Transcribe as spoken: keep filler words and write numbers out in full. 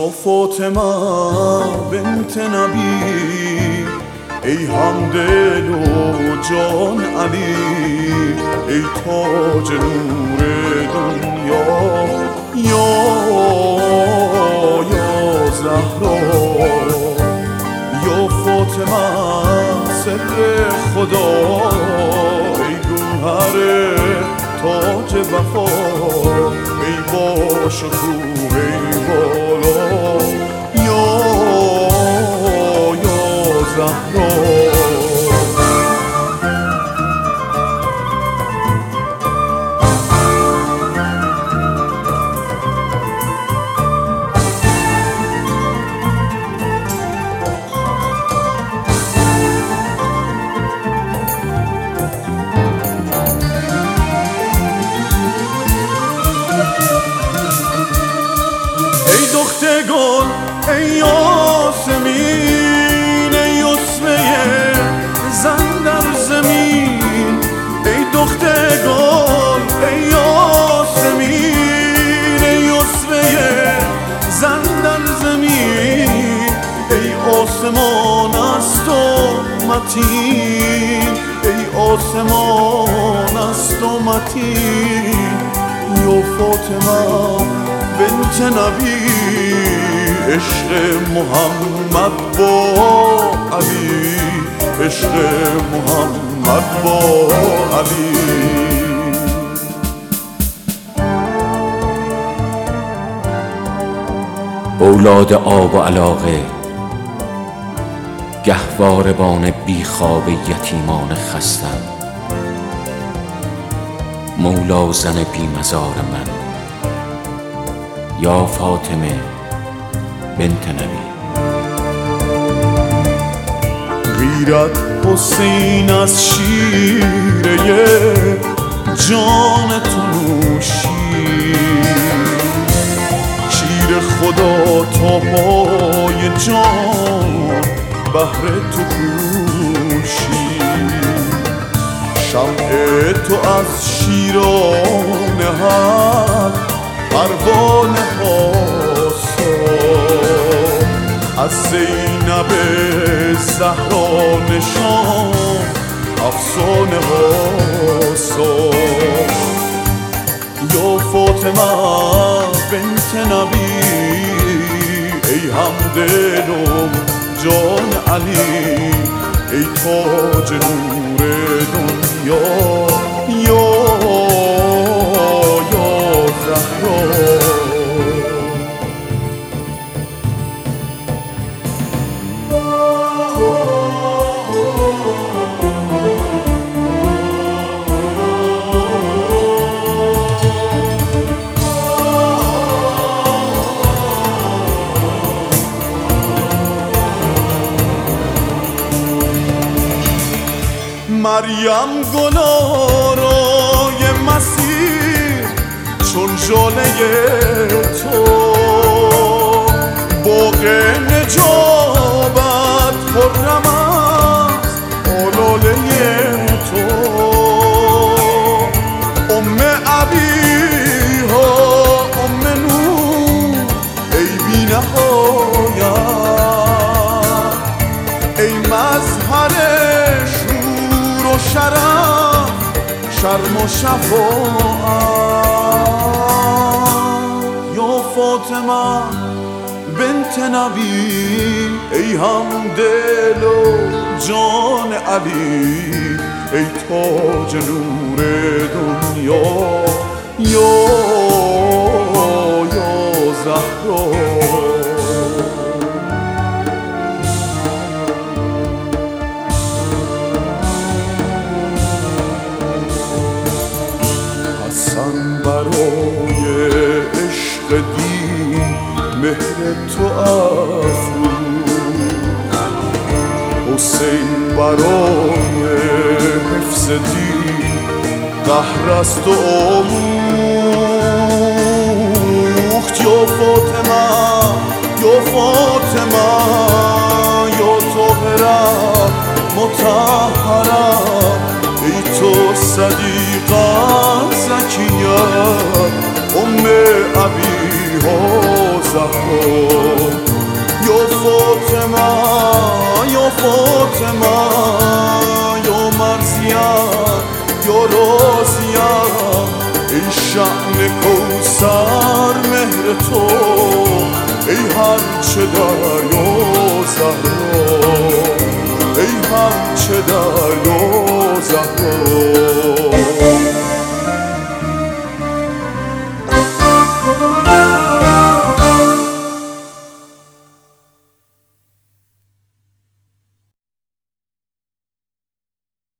یا فاطمه بنت نبی، ای همدل و جان علی، ای تاج نور دنیا، یا یا زهرا، یا فاطمه سر خدا، ای گوهر تاج وفا، ای با شکوه ای بالا، یا یا زهرا. ای دختر گل ای یاسمین، ای یسمه زن در زمین، ای دختر گل ای یاسمین، ای یسمه زن در زمین، ای آسمان است و متین، ای آسمان است و متین، یا فاطمه بنت نبی، عشق محمد با علی، عشق محمد با علی. اولاد آب و علاقه، گهواربان بیخواب یتیمان خستم، مولا زن بی مزار من، یا فاطمه بنت نبی. غیرت حسین از شیره جان تو نوشی، شیر خدا تا پای جان بهر تو کوشی، شمع تو از شیران حق پروانه هاسا، از زینب زهرا نشان افسانه هاسا، یا فاطمه بنت نبی، ای همدل و جان علی، ای تاج نور دنیا، یا یا زهرا. مریم گلارای مسیح چون ژاله تو، باغ نجابت خرم است آلاله تو، ام ابیها ام نور ای بی نهایت، ای مظهر و شرف شرم و شفاعت، یا فاطمه بنت نبی، ای همدل و جان علی، ای تاج نور دنیا، یا یا زهرا. برای عشق دین مهر تو افروخت، حسین برای حفظ دین قهر است و آموخت، یا فاطمه یا فاطمه یا طاهره مطهره، ای تو صدیقه زکیه ام ابیها زهرا. یا فاطمه یا فاطمه یا مرزیه یا رازیه ای شأن کوثر مهر تو ای هرچه دریا زهرا ای هرچه دریا زهرا